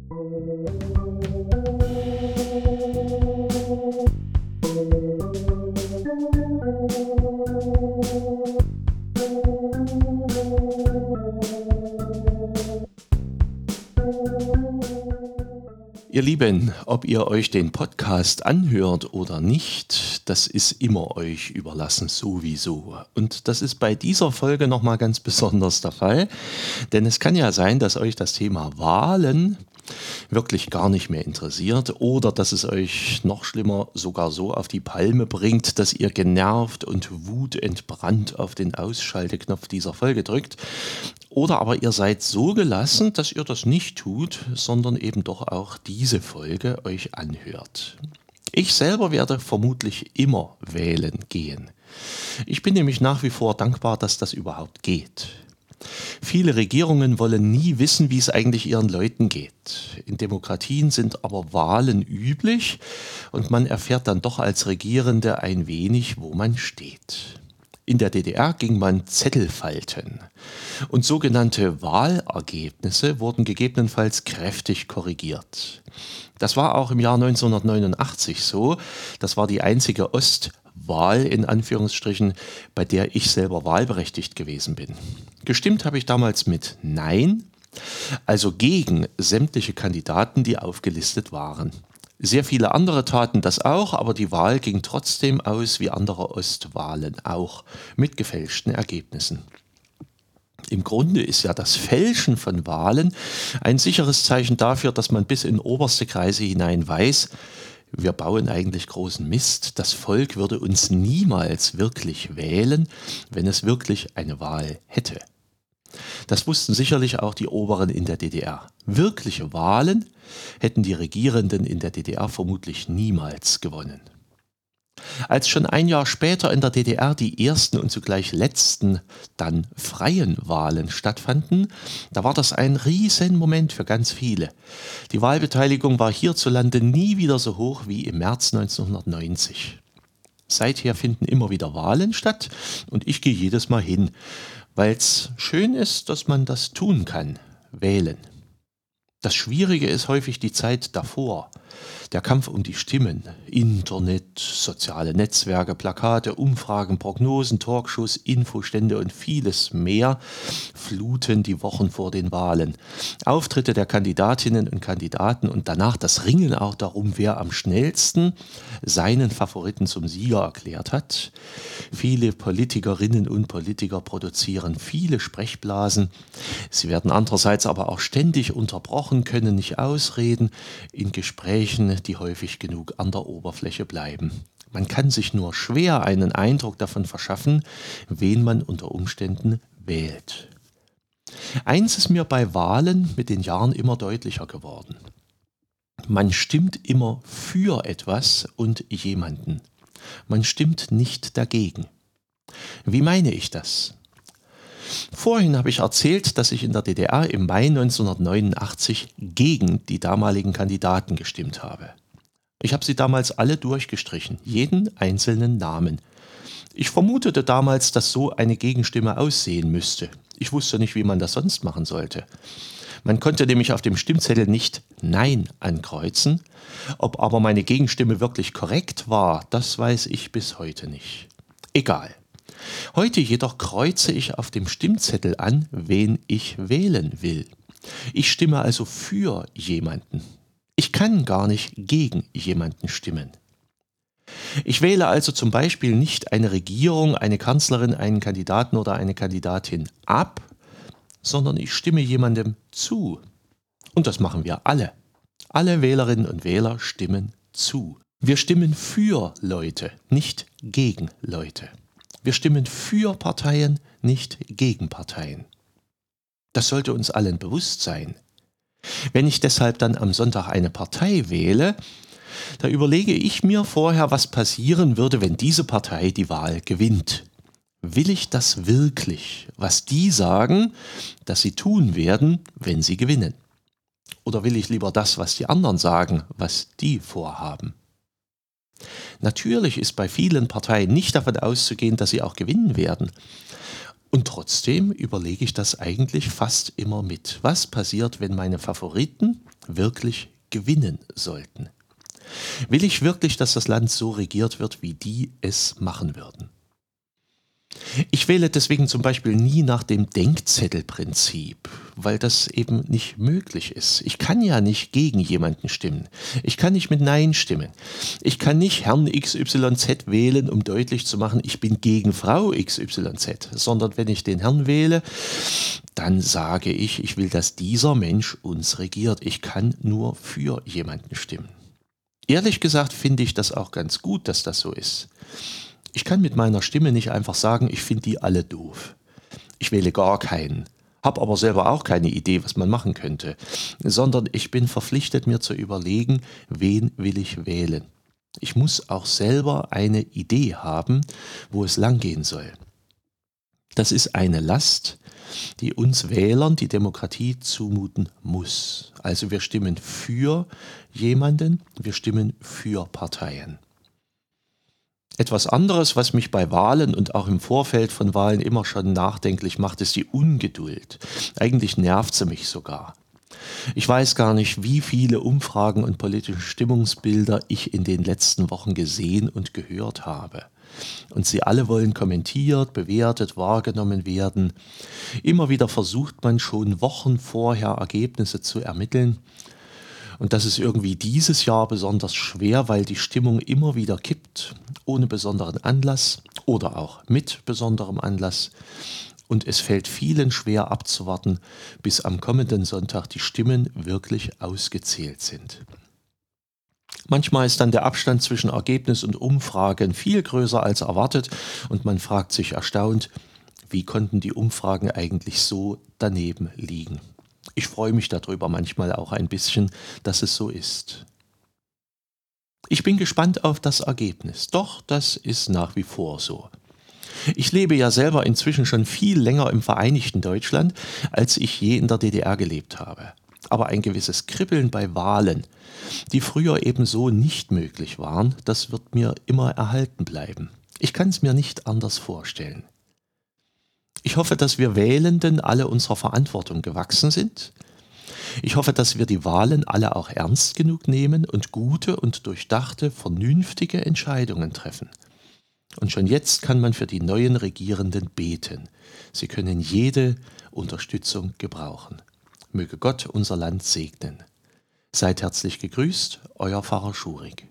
Ihr Lieben, ob ihr euch den Podcast anhört oder nicht, das ist immer euch überlassen sowieso. Und das ist bei dieser Folge nochmal ganz besonders der Fall, denn es kann ja sein, dass euch das Thema Wahlen wirklich gar nicht mehr interessiert oder dass es euch noch schlimmer sogar so auf die Palme bringt, dass ihr genervt und wutentbrannt auf den Ausschalteknopf dieser Folge drückt. Oder aber ihr seid so gelassen, dass ihr das nicht tut, sondern eben doch auch diese Folge euch anhört. Ich selber werde vermutlich immer wählen gehen. Ich bin nämlich nach wie vor dankbar, dass das überhaupt geht. Viele Regierungen wollen nie wissen, wie es eigentlich ihren Leuten geht. In Demokratien sind aber Wahlen üblich und man erfährt dann doch als Regierende ein wenig, wo man steht. In der DDR ging man Zettel falten und sogenannte Wahlergebnisse wurden gegebenenfalls kräftig korrigiert. Das war auch im Jahr 1989 so. Das war die einzige Ostwahl in Anführungsstrichen, bei der ich selber wahlberechtigt gewesen bin. Gestimmt habe ich damals mit Nein, also gegen sämtliche Kandidaten, die aufgelistet waren. Sehr viele andere taten das auch, aber die Wahl ging trotzdem aus wie andere Ostwahlen auch, mit gefälschten Ergebnissen. Im Grunde ist ja das Fälschen von Wahlen ein sicheres Zeichen dafür, dass man bis in oberste Kreise hinein weiß, wir bauen eigentlich großen Mist, das Volk würde uns niemals wirklich wählen, wenn es wirklich eine Wahl hätte. Das wussten sicherlich auch die Oberen in der DDR. Wirkliche Wahlen hätten die Regierenden in der DDR vermutlich niemals gewonnen. Als schon ein Jahr später in der DDR die ersten und zugleich letzten dann freien Wahlen stattfanden, da war das ein Riesenmoment für ganz viele. Die Wahlbeteiligung war hierzulande nie wieder so hoch wie im März 1990. Seither finden immer wieder Wahlen statt und ich gehe jedes Mal hin, weil es schön ist, dass man das tun kann, wählen. Das Schwierige ist häufig die Zeit davor, der Kampf um die Stimmen, Internet, soziale Netzwerke, Plakate, Umfragen, Prognosen, Talkshows, Infostände und vieles mehr fluten die Wochen vor den Wahlen. Auftritte der Kandidatinnen und Kandidaten und danach das Ringen auch darum, wer am schnellsten seinen Favoriten zum Sieger erklärt hat. Viele Politikerinnen und Politiker produzieren viele Sprechblasen. Sie werden andererseits aber auch ständig unterbrochen, können nicht ausreden in Gesprächen, die häufig genug an der Oberfläche bleiben. Man kann sich nur schwer einen Eindruck davon verschaffen, wen man unter Umständen wählt. Eins ist mir bei Wahlen mit den Jahren immer deutlicher geworden. Man stimmt immer für etwas und jemanden. Man stimmt nicht dagegen. Wie meine ich das? Vorhin habe ich erzählt, dass ich in der DDR im Mai 1989 gegen die damaligen Kandidaten gestimmt habe. Ich habe sie damals alle durchgestrichen, jeden einzelnen Namen. Ich vermutete damals, dass so eine Gegenstimme aussehen müsste. Ich wusste nicht, wie man das sonst machen sollte. Man konnte nämlich auf dem Stimmzettel nicht Nein ankreuzen. Ob aber meine Gegenstimme wirklich korrekt war, das weiß ich bis heute nicht. Egal. Heute jedoch kreuze ich auf dem Stimmzettel an, wen ich wählen will. Ich stimme also für jemanden. Ich kann gar nicht gegen jemanden stimmen. Ich wähle also zum Beispiel nicht eine Regierung, eine Kanzlerin, einen Kandidaten oder eine Kandidatin ab, sondern ich stimme jemandem zu. Und das machen wir alle. Alle Wählerinnen und Wähler stimmen zu. Wir stimmen für Leute, nicht gegen Leute. Wir stimmen für Parteien, nicht gegen Parteien. Das sollte uns allen bewusst sein. Wenn ich deshalb dann am Sonntag eine Partei wähle, da überlege ich mir vorher, was passieren würde, wenn diese Partei die Wahl gewinnt. Will ich das wirklich, was die sagen, dass sie tun werden, wenn sie gewinnen? Oder will ich lieber das, was die anderen sagen, was die vorhaben? Natürlich ist bei vielen Parteien nicht davon auszugehen, dass sie auch gewinnen werden. Und trotzdem überlege ich das eigentlich fast immer mit. Was passiert, wenn meine Favoriten wirklich gewinnen sollten? Will ich wirklich, dass das Land so regiert wird, wie die es machen würden? Ich wähle deswegen zum Beispiel nie nach dem Denkzettelprinzip, weil das eben nicht möglich ist. Ich kann ja nicht gegen jemanden stimmen. Ich kann nicht mit Nein stimmen. Ich kann nicht Herrn XYZ wählen, um deutlich zu machen, ich bin gegen Frau XYZ, sondern wenn ich den Herrn wähle, dann sage ich will, dass dieser Mensch uns regiert. Ich kann nur für jemanden stimmen. Ehrlich gesagt finde ich das auch ganz gut, dass das so ist. Ich kann mit meiner Stimme nicht einfach sagen, ich finde die alle doof. Ich wähle gar keinen, habe aber selber auch keine Idee, was man machen könnte, sondern ich bin verpflichtet, mir zu überlegen, wen will ich wählen. Ich muss auch selber eine Idee haben, wo es langgehen soll. Das ist eine Last, die uns Wählern die Demokratie zumuten muss. Also wir stimmen für jemanden, wir stimmen für Parteien. Etwas anderes, was mich bei Wahlen und auch im Vorfeld von Wahlen immer schon nachdenklich macht, ist die Ungeduld. Eigentlich nervt sie mich sogar. Ich weiß gar nicht, wie viele Umfragen und politische Stimmungsbilder ich in den letzten Wochen gesehen und gehört habe. Und sie alle wollen kommentiert, bewertet, wahrgenommen werden. Immer wieder versucht man schon Wochen vorher Ergebnisse zu ermitteln. Und das ist irgendwie dieses Jahr besonders schwer, weil die Stimmung immer wieder kippt, ohne besonderen Anlass oder auch mit besonderem Anlass. Und es fällt vielen schwer abzuwarten, bis am kommenden Sonntag die Stimmen wirklich ausgezählt sind. Manchmal ist dann der Abstand zwischen Ergebnis und Umfragen viel größer als erwartet und man fragt sich erstaunt, wie konnten die Umfragen eigentlich so daneben liegen? Ich freue mich darüber manchmal auch ein bisschen, dass es so ist. Ich bin gespannt auf das Ergebnis, doch das ist nach wie vor so. Ich lebe ja selber inzwischen schon viel länger im Vereinigten Deutschland, als ich je in der DDR gelebt habe. Aber ein gewisses Kribbeln bei Wahlen, die früher ebenso nicht möglich waren, das wird mir immer erhalten bleiben. Ich kann es mir nicht anders vorstellen. Ich hoffe, dass wir Wählenden alle unserer Verantwortung gewachsen sind. Ich hoffe, dass wir die Wahlen alle auch ernst genug nehmen und gute und durchdachte, vernünftige Entscheidungen treffen. Und schon jetzt kann man für die neuen Regierenden beten. Sie können jede Unterstützung gebrauchen. Möge Gott unser Land segnen. Seid herzlich gegrüßt, euer Pfarrer Schurig.